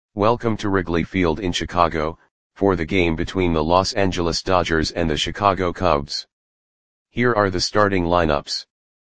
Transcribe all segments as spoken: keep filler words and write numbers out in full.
Welcome to Wrigley Field in Chicago, for the game between the Los Angeles Dodgers and the Chicago Cubs. Here are the starting lineups.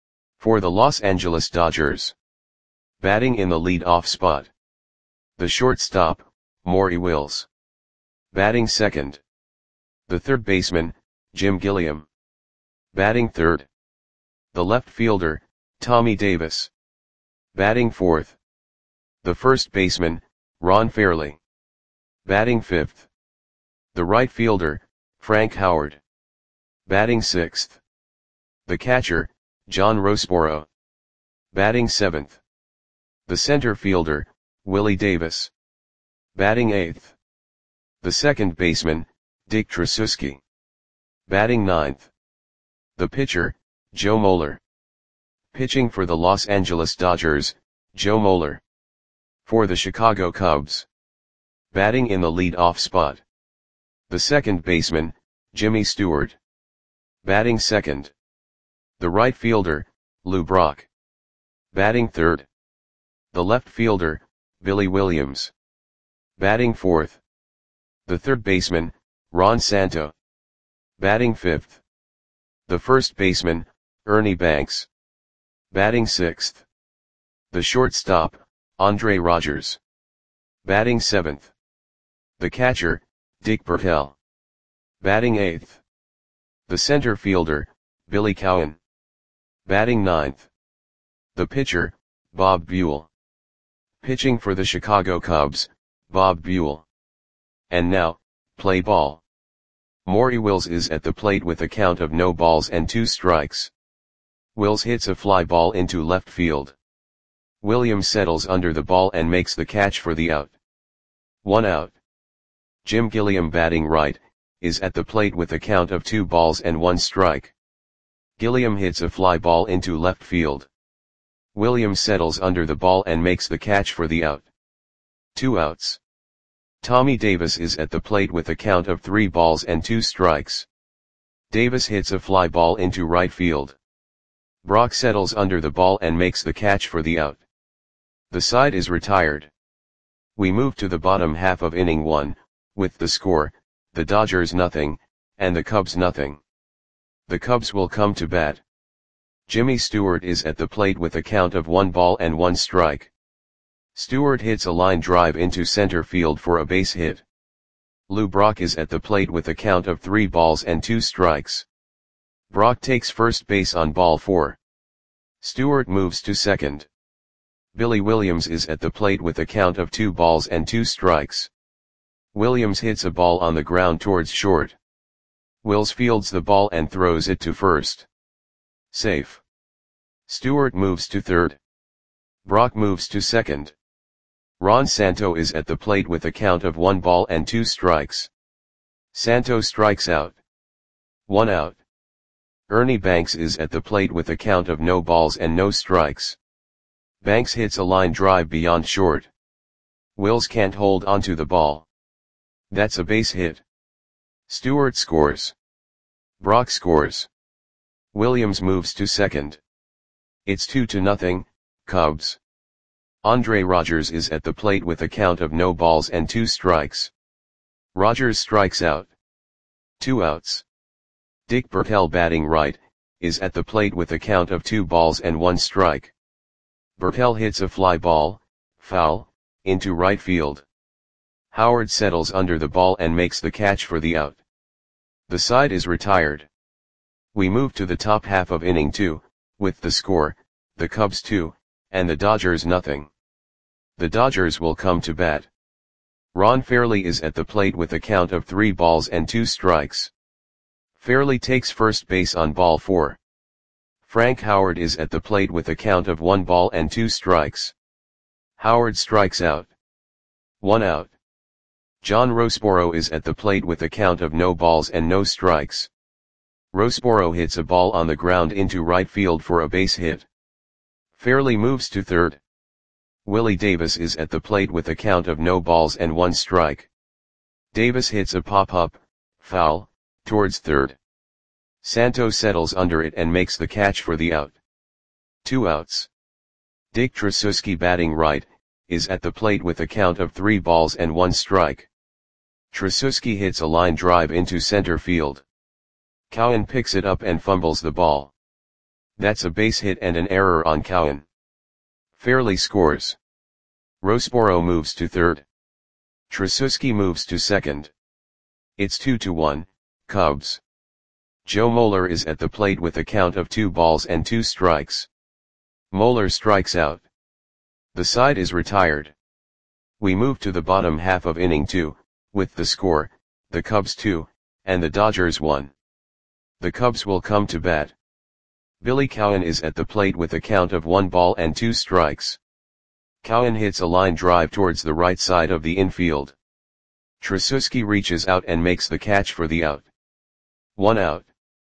For the Los Angeles Dodgers. Batting in the lead-off spot. The shortstop, Maury Wills. Batting second. The third baseman, Jim Gilliam. Batting third. The left fielder, Tommy Davis. Batting fourth. The first baseman, Ron Fairly. Batting fifth. The right fielder, Frank Howard. Batting sixth. The catcher, John Roseboro. Batting seventh. The center fielder, Willie Davis. Batting eighth. The second baseman, Dick Tracewski. Batting ninth. The pitcher, Joe Moeller. Pitching for the Los Angeles Dodgers, Joe Moeller. For the Chicago Cubs. Batting in the lead-off spot. The second baseman, Jimmy Stewart. Batting second. The right fielder, Lou Brock. Batting third. The left fielder, Billy Williams. Batting fourth. The third baseman, Ron Santo. Batting fifth. The first baseman, Ernie Banks. Batting sixth. The shortstop, Andre Rogers. Batting seventh. The catcher, Dick Bertel. Batting eighth. The center fielder, Billy Cowan. Batting ninth. The pitcher, Bob Buell. Pitching for the Chicago Cubs, Bob Buell. And now, play ball. Maury Wills is at the plate with a count of no balls and two strikes. Wills hits a fly ball into left field. Williams settles under the ball and makes the catch for the out. One out. Jim Gilliam, batting right, is at the plate with a count of two balls and one strike. Gilliam hits a fly ball into left field. Williams settles under the ball and makes the catch for the out. Two outs. Tommy Davis is at the plate with a count of three balls and two strikes. Davis hits a fly ball into right field. Brock settles under the ball and makes the catch for the out. The side is retired. We move to the bottom half of inning one, with the score, the Dodgers nothing, and the Cubs nothing. The Cubs will come to bat. Jimmy Stewart is at the plate with a count of one ball and one strike. Stewart hits a line drive into center field for a base hit. Lou Brock is at the plate with a count of three balls and two strikes. Brock takes first base on ball four. Stewart moves to second. Billy Williams is at the plate with a count of two balls and two strikes. Williams hits a ball on the ground towards short. Wills fields the ball and throws it to first. Safe. Stewart moves to third. Brock moves to second. Ron Santo is at the plate with a count of one ball and two strikes. Santo strikes out. One out. Ernie Banks is at the plate with a count of no balls and no strikes. Banks hits a line drive beyond short. Wills can't hold onto the ball. That's a base hit. Stewart scores. Brock scores. Williams moves to second. It's two to nothing, Cubs. Andre Rogers is at the plate with a count of no balls and two strikes. Rogers strikes out. Two outs. Dick Bertel, batting right, is at the plate with a count of two balls and one strike. Bertel hits a fly ball, foul, into right field. Howard settles under the ball and makes the catch for the out. The side is retired. We move to the top half of inning two, with the score, the Cubs two, and the Dodgers nothing. The Dodgers will come to bat. Ron Fairly is at the plate with a count of three balls and two strikes. Fairly takes first base on ball four. Frank Howard is at the plate with a count of one ball and two strikes. Howard strikes out. One out. John Roseboro is at the plate with a count of no balls and no strikes. Roseboro hits a ball on the ground into right field for a base hit. Fairly moves to third. Willie Davis is at the plate with a count of no balls and one strike. Davis hits a pop-up, foul, towards third. Santo settles under it and makes the catch for the out. Two outs. Dick Tracewski, batting right, is at the plate with a count of three balls and one strike. Tracewski hits a line drive into center field. Cowan picks it up and fumbles the ball. That's a base hit and an error on Cowan. Fairley scores. Roseboro moves to third. Tracewski moves to second. It's two to one, Cubs. Joe Moeller is at the plate with a count of two balls and two strikes. Moeller strikes out. The side is retired. We move to the bottom half of inning two, with the score, the Cubs two, and the Dodgers one. The Cubs will come to bat. Billy Cowan is at the plate with a count of one ball and two strikes. Cowan hits a line drive towards the right side of the infield. Tracewski reaches out and makes the catch for the out. One out.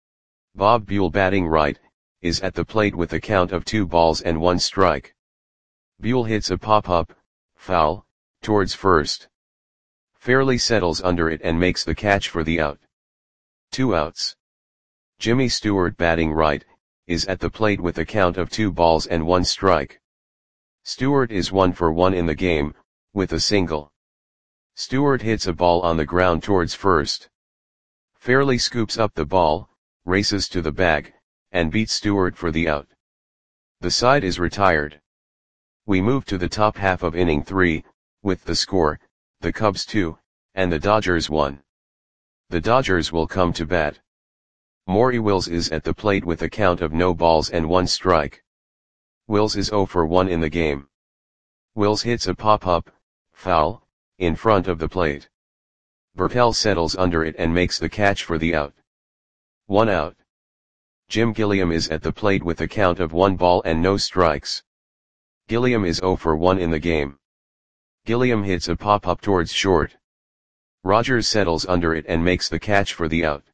Bob Buell, batting right, is at the plate with a count of two balls and one strike. Buell hits a pop-up, foul, towards first. Fairley settles under it and makes the catch for the out. Two outs. Jimmy Stewart, batting right, is at the plate with a count of two balls and one strike. Stewart is one for one in the game, with a single. Stewart hits a ball on the ground towards first. Fairley scoops up the ball, races to the bag, and beats Stewart for the out. The side is retired. We move to the top half of inning three, with the score, the Cubs two, and the Dodgers one. The Dodgers will come to bat. Maury Wills is at the plate with a count of no balls and one strike. Wills is zero for one in the game. Wills hits a pop-up, foul, in front of the plate. Burkell settles under it and makes the catch for the out. One out. Jim Gilliam is at the plate with a count of one ball and no strikes. Gilliam is zero for one in the game. Gilliam hits a pop-up towards short. Rogers settles under it and makes the catch for the out.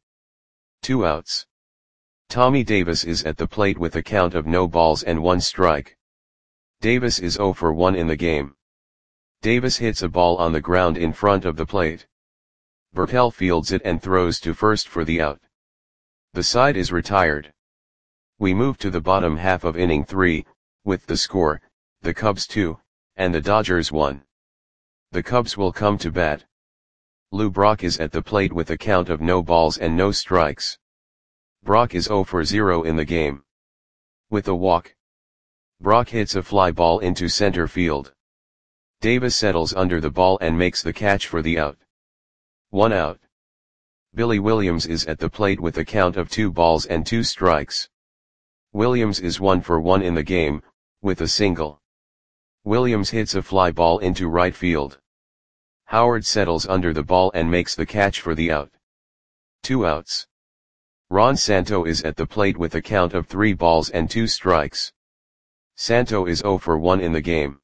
Two outs. Tommy Davis is at the plate with a count of no balls and one strike. Davis is zero for one in the game. Davis hits a ball on the ground in front of the plate. Burkell fields it and throws to first for the out. The side is retired. We move to the bottom half of inning three, with the score, the Cubs two, and the Dodgers one. The Cubs will come to bat. Lou Brock is at the plate with a count of no balls and no strikes. Brock is zero for zero in the game. With a walk. Brock hits a fly ball into center field. Davis settles under the ball and makes the catch for the out. One out. Billy Williams is at the plate with a count of two balls and two strikes. Williams is one for one in the game, with a single. Williams hits a fly ball into right field. Howard settles under the ball and makes the catch for the out. Two outs. Ron Santo is at the plate with a count of three balls and two strikes. Santo is zero for one in the game.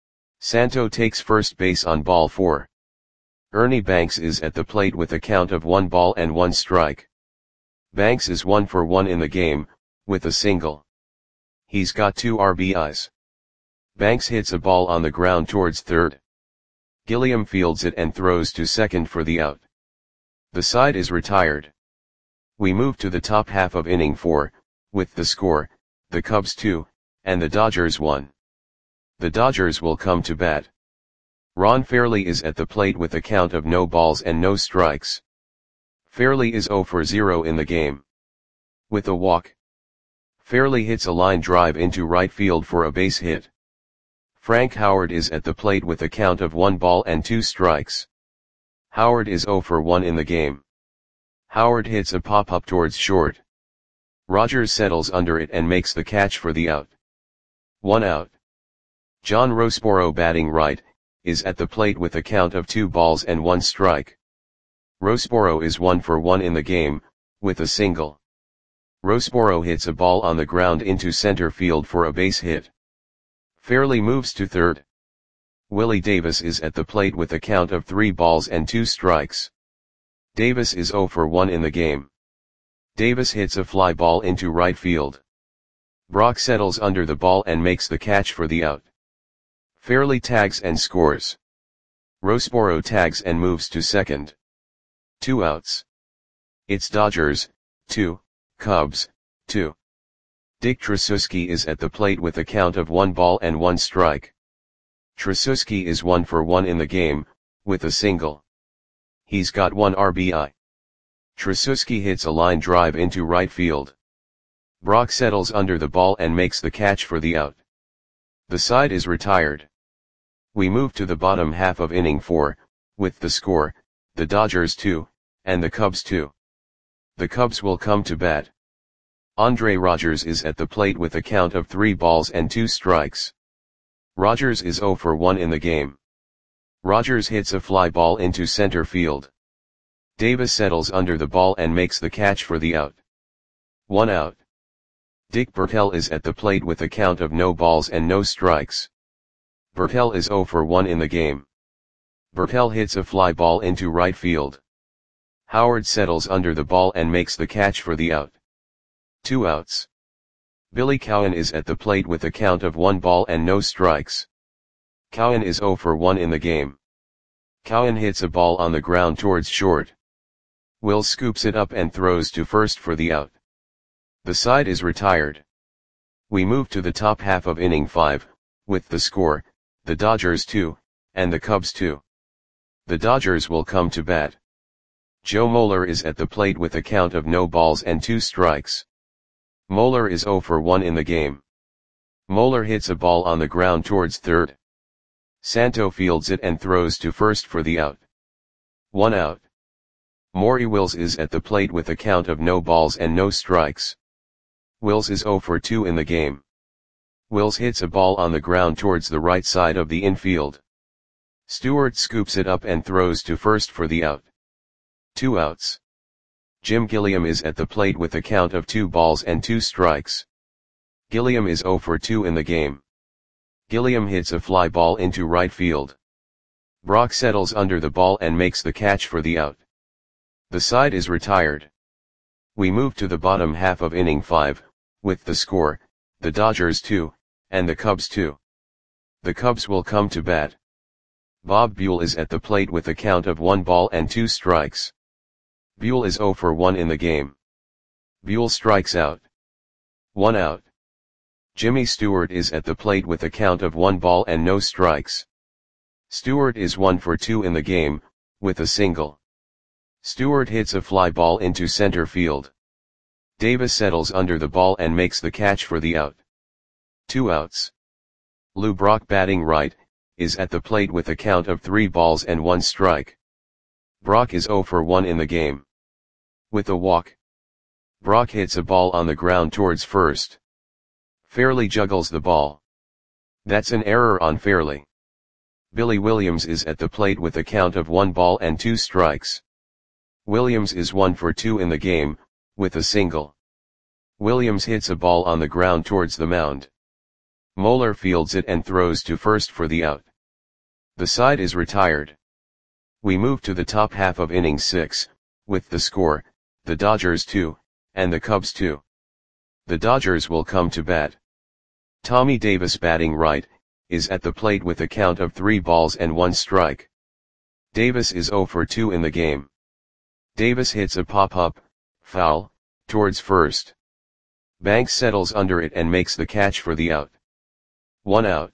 Santo takes first base on ball four. Ernie Banks is at the plate with a count of one ball and one strike. Banks is one for one in the game, with a single. He's got two R B Is. Banks hits a ball on the ground towards third. Gilliam fields it and throws to second for the out. The side is retired. We move to the top half of inning four, with the score, the Cubs two, and the Dodgers one. The Dodgers will come to bat. Ron Fairley is at the plate with a count of no balls and no strikes. Fairley is zero for zero in the game. With a walk. Fairley hits a line drive into right field for a base hit. Frank Howard is at the plate with a count of one ball and two strikes. Howard is zero for one in the game. Howard hits a pop-up towards short. Rogers settles under it and makes the catch for the out. One out. John Roseboro, batting right, is at the plate with a count of two balls and one strike. Roseboro is one for one in the game, with a single. Roseboro hits a ball on the ground into center field for a base hit. Fairley moves to third. Willie Davis is at the plate with a count of three balls and two strikes. Davis is zero for one in the game. Davis hits a fly ball into right field. Brock settles under the ball and makes the catch for the out. Fairley tags and scores. Roseboro tags and moves to second. Two outs. It's Dodgers, two, Cubs, two. Dick Tracewski is at the plate with a count of one ball and one strike. Tracewski is one for one in the game, with a single. He's got one R B I. Tracewski hits a line drive into right field. Brock settles under the ball and makes the catch for the out. The side is retired. We move to the bottom half of inning four, with the score, the Dodgers two, and the Cubs two. The Cubs will come to bat. Andre Rogers is at the plate with a count of three balls and two strikes. Rogers is zero for one in the game. Rogers hits a fly ball into center field. Davis settles under the ball and makes the catch for the out. One out. Dick Bertel is at the plate with a count of no balls and no strikes. Bertel is zero for one in the game. Bertel hits a fly ball into right field. Howard settles under the ball and makes the catch for the out. Two outs. Billy Cowan is at the plate with a count of one ball and no strikes. Cowan is zero for one in the game. Cowan hits a ball on the ground towards short. Wills scoops it up and throws to first for the out. The side is retired. We move to the top half of inning five, with the score, the Dodgers two, and the Cubs two. The Dodgers will come to bat. Joe Moeller is at the plate with a count of no balls and two strikes. Moeller is zero for one in the game. Moeller hits a ball on the ground towards third. Santo fields it and throws to first for the out. One out. Maury Wills is at the plate with a count of no balls and no strikes. Wills is zero for two in the game. Wills hits a ball on the ground towards the right side of the infield. Stewart scoops it up and throws to first for the out. Two outs. Jim Gilliam is at the plate with a count of two balls and two strikes. Gilliam is zero for two in the game. Gilliam hits a fly ball into right field. Brock settles under the ball and makes the catch for the out. The side is retired. We move to the bottom half of inning five, with the score, the Dodgers two, and the Cubs two. The Cubs will come to bat. Bob Buell is at the plate with a count of one ball and two strikes. Buell is zero for one in the game. Buell strikes out. One out. Jimmy Stewart is at the plate with a count of one ball and no strikes. Stewart is one for two in the game, with a single. Stewart hits a fly ball into center field. Davis settles under the ball and makes the catch for the out. Two outs. Lou Brock, batting right, is at the plate with a count of three balls and one strike. Brock is zero for one in the game. With a walk. Brock hits a ball on the ground towards first. Fairley juggles the ball. That's an error on Fairley. Billy Williams is at the plate with a count of one ball and two strikes. Williams is one for two in the game, with a single. Williams hits a ball on the ground towards the mound. Moeller fields it and throws to first for the out. The side is retired. We move to the top half of inning six, with the score, the Dodgers two, and the Cubs two. The Dodgers will come to bat. Tommy Davis, batting right, is at the plate with a count of three balls and one strike. Davis is zero for two in the game. Davis hits a pop-up, foul, towards first. Banks settles under it and makes the catch for the out. One out.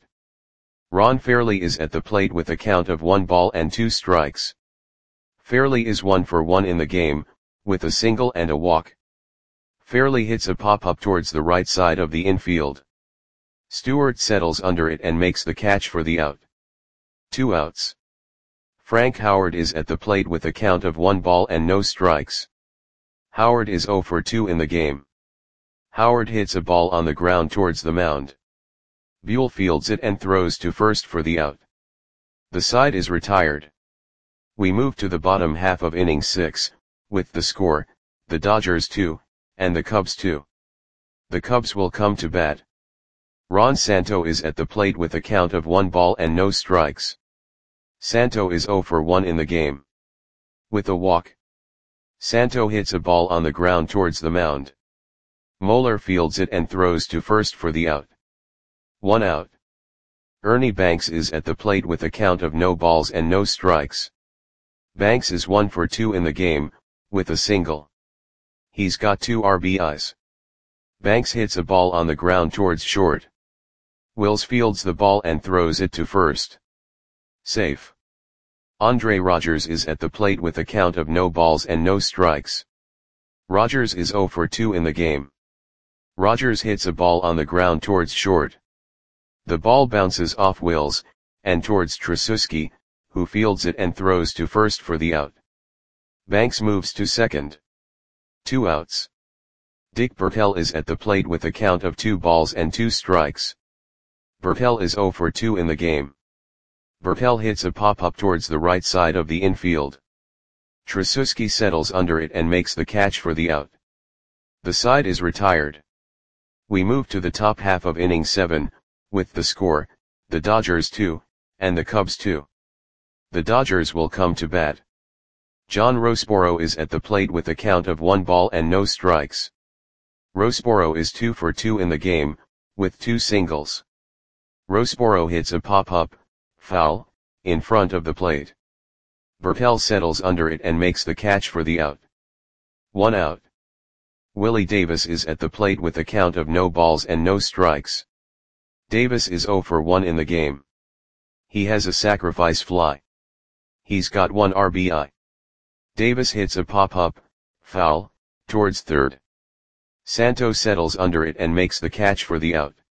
Ron Fairley is at the plate with a count of one ball and two strikes. Fairley is one for one in the game, with a single and a walk. Fairley hits a pop-up towards the right side of the infield. Stewart settles under it and makes the catch for the out. Two outs. Frank Howard is at the plate with a count of one ball and no strikes. Howard is zero for two in the game. Howard hits a ball on the ground towards the mound. Buell fields it and throws to first for the out. The side is retired. We move to the bottom half of inning six, with the score, the Dodgers two, and the Cubs two. The Cubs will come to bat. Ron Santo is at the plate with a count of one ball and no strikes. Santo is zero for one in the game. With a walk. Santo hits a ball on the ground towards the mound. Moeller fields it and throws to first for the out. One out. Ernie Banks is at the plate with a count of no balls and no strikes. Banks is one for two in the game, with a single. He's got two R B Is. Banks hits a ball on the ground towards short. Wills fields the ball and throws it to first. Safe. Andre Rogers is at the plate with a count of no balls and no strikes. Rogers is zero for two in the game. Rogers hits a ball on the ground towards short. The ball bounces off Wills, and towards Tracewski, who fields it and throws to first for the out. Banks moves to second. Two outs. Dick Bertel is at the plate with a count of two balls and two strikes. Bertel is zero for two in the game. Bertel hits a pop-up towards the right side of the infield. Tracewski settles under it and makes the catch for the out. The side is retired. We move to the top half of inning seven, with the score, the Dodgers two, and the Cubs two. The Dodgers will come to bat. John Roseboro is at the plate with a count of one ball and no strikes. Roseboro is two for two in the game, with two singles. Roseboro hits a pop-up, foul, in front of the plate. Bertel settles under it and makes the catch for the out. One out. Willie Davis is at the plate with a count of no balls and no strikes. Davis is zero for one in the game. He has a sacrifice fly. He's got one R B I. Davis hits a pop-up, foul, towards third. Santo settles under it and makes the catch for the out.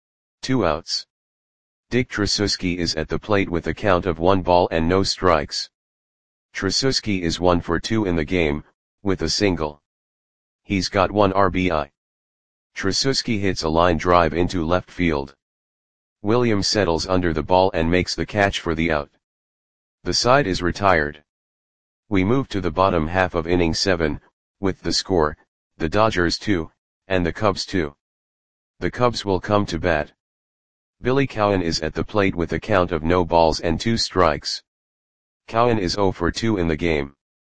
Two outs. Dick Tracewski is at the plate with a count of one ball and no strikes. Tracewski is one for two in the game, with a single. He's got one R B I. Tracewski hits a line drive into left field. Williams settles under the ball and makes the catch for the out. The side is retired. We move to the bottom half of inning seven, with the score, the Dodgers two, and the Cubs two. The Cubs will come to bat. Billy Cowan is at the plate with a count of no balls and two strikes. Cowan is zero for two in the game.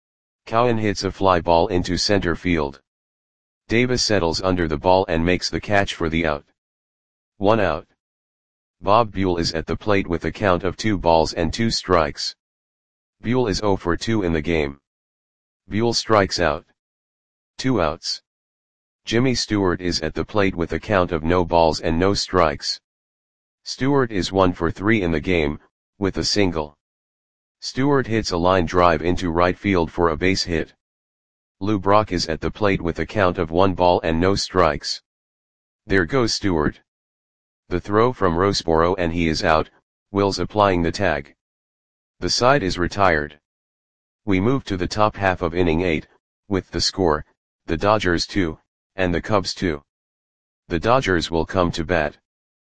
Cowan hits a fly ball into center field. Davis settles under the ball and makes the catch for the out. One out. Bob Buell is at the plate with a count of two balls and two strikes. Buell is zero for two in the game. Buell strikes out. Two outs. Jimmy Stewart is at the plate with a count of no balls and no strikes. Stewart is one for three in the game, with a single. Stewart hits a line drive into right field for a base hit. Lou Brock is at the plate with a count of one ball and no strikes. There goes Stewart. The throw from Roseboro and he is out, Wills applying the tag. The side is retired. We move to the top half of inning eight, with the score, the Dodgers two, and the Cubs two. The Dodgers will come to bat.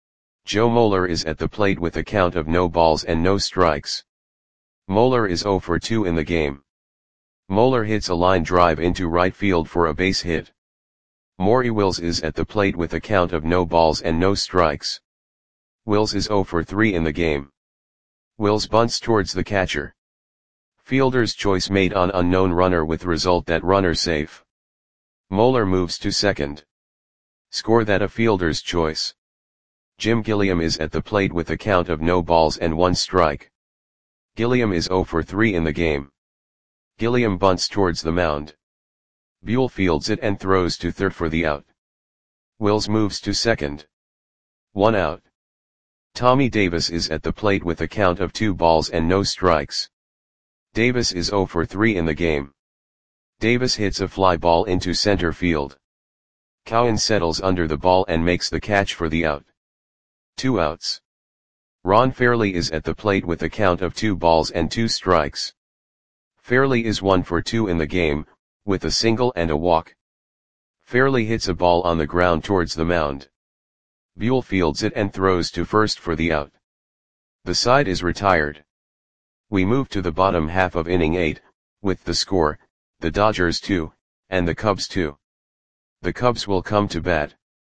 Joe Moeller is at the plate with a count of no balls and no strikes. Moeller is zero for two in the game. Moeller hits a line drive into right field for a base hit. Maury Wills is at the plate with a count of no balls and no strikes. Wills is zero for three in the game. Wills bunts towards the catcher. Fielder's choice made on unknown runner with result that runner safe. Moeller moves to second. Score that a fielder's choice. Jim Gilliam is at the plate with a count of no balls and one strike. Gilliam is zero for three in the game. Gilliam bunts towards the mound. Buell fields it and throws to third for the out. Wills moves to second. One out. Tommy Davis is at the plate with a count of two balls and no strikes. Davis is zero for three in the game. Davis hits a fly ball into center field. Cowan settles under the ball and makes the catch for the out. Two outs. Ron Fairley is at the plate with a count of two balls and two strikes. Fairley is one for two in the game, with a single and a walk. Fairley hits a ball on the ground towards the mound. Buell fields it and throws to first for the out. The side is retired. We move to the bottom half of inning eight, with the score, the Dodgers two, and the Cubs two. The Cubs will come to bat.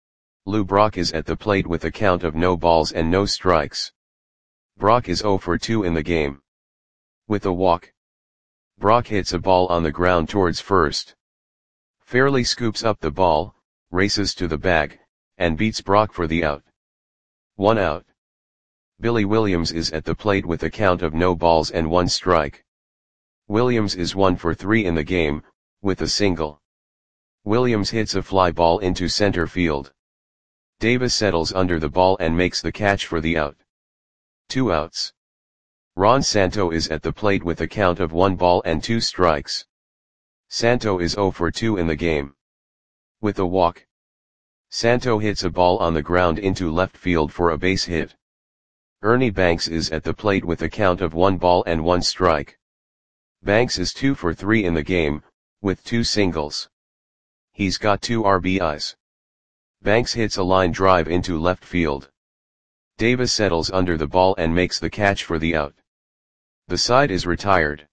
Lou Brock is at the plate with a count of no balls and no strikes. Brock is zero for two in the game. With a walk. Brock hits a ball on the ground towards first. Fairley scoops up the ball, races to the bag, and beats Brock for the out. One out. Billy Williams is at the plate with a count of no balls and one strike. Williams is one for three in the game, with a single. Williams hits a fly ball into center field. Davis settles under the ball and makes the catch for the out. Two outs. Ron Santo is at the plate with a count of one ball and two strikes. Santo is zero for two in the game. With a walk, Santo hits a ball on the ground into left field for a base hit. Ernie Banks is at the plate with a count of one ball and one strike. Banks is two for three in the game, with two singles. He's got two R B Is. Banks hits a line drive into left field. Davis settles under the ball and makes the catch for the out. The side is retired.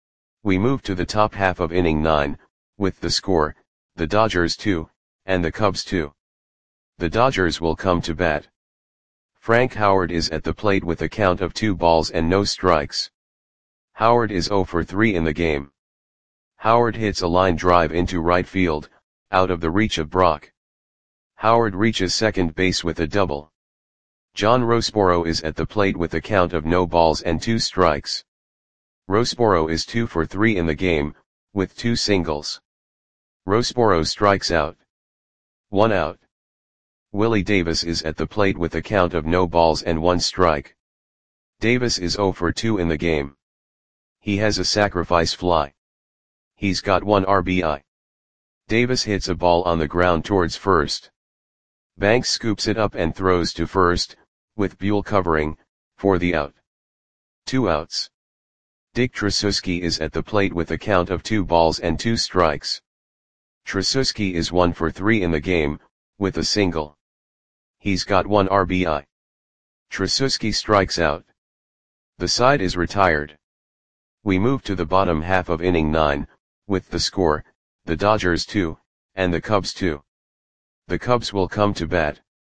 We move to the top half of inning nine, with the score, the Dodgers two, and the Cubs two. The Dodgers will come to bat. Frank Howard is at the plate with a count of two balls and no strikes. Howard is zero for three in the game. Howard hits a line drive into right field, out of the reach of Brock. Howard reaches second base with a double. John Roseboro is at the plate with a count of no balls and two strikes. Roseboro is two for three in the game, with two singles. Roseboro strikes out. One out. Willie Davis is at the plate with a count of no balls and one strike. Davis is zero for two in the game. He has a sacrifice fly. He's got one R B I. Davis hits a ball on the ground towards first. Banks scoops it up and throws to first, with Buell covering, for the out. Two outs. Dick Tracewski is at the plate with a count of two balls and two strikes. Tracewski is one for three in the game, with a single. He's got one R B I. Tracewski strikes out. The side is retired. We move to the bottom half of inning nine, with the score, the Dodgers two, and the Cubs two. The Cubs will come to bat.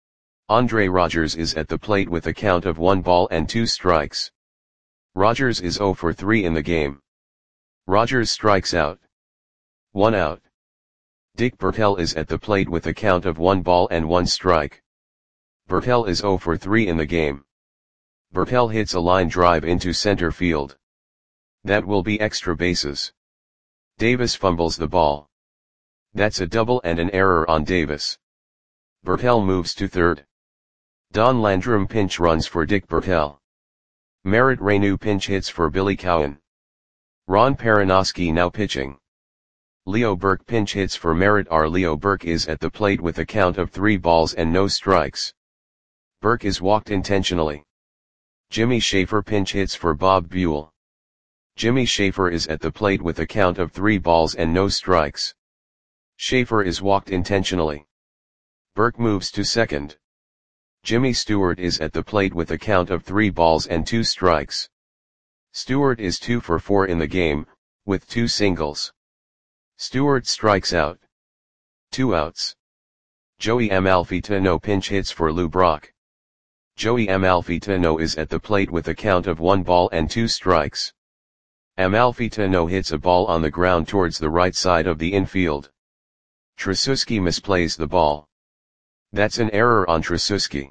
Andre Rogers is at the plate with a count of one ball and two strikes. Rogers is zero for three in the game. Rogers strikes out. One out. Dick Bertel is at the plate with a count of one ball and one strike. Bertel is zero for three in the game. Bertel hits a line drive into center field. That will be extra bases. Davis fumbles the ball. That's a double and an error on Davis. Bertel moves to third. Don Landrum pinch runs for Dick Bertel. Merritt Reyneau pinch hits for Billy Cowan. Ron Perinoski now pitching. Leo Burke pinch hits for Merritt. R. Leo Burke is at the plate with a count of three balls and no strikes. Burke is walked intentionally. Jimmy Schaefer pinch hits for Bob Buell. Jimmy Schaefer is at the plate with a count of three balls and no strikes. Schaefer is walked intentionally. Burke moves to second. Jimmy Stewart is at the plate with a count of three balls and two strikes. Stewart is two for four in the game, with two singles. Stewart strikes out. Two outs. Joey Amalfitano pinch hits for Lou Brock. Joey Amalfitano is at the plate with a count of one ball and two strikes. Amalfitano hits a ball on the ground towards the right side of the infield. Tracewski misplays the ball. That's an error on Tracewski.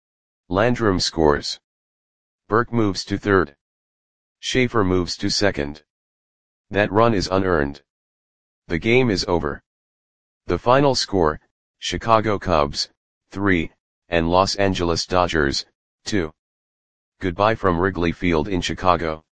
Landrum scores. Burke moves to third. Schaefer moves to second. That run is unearned. The game is over. The final score, Chicago Cubs, three, and Los Angeles Dodgers, two. Goodbye from Wrigley Field in Chicago.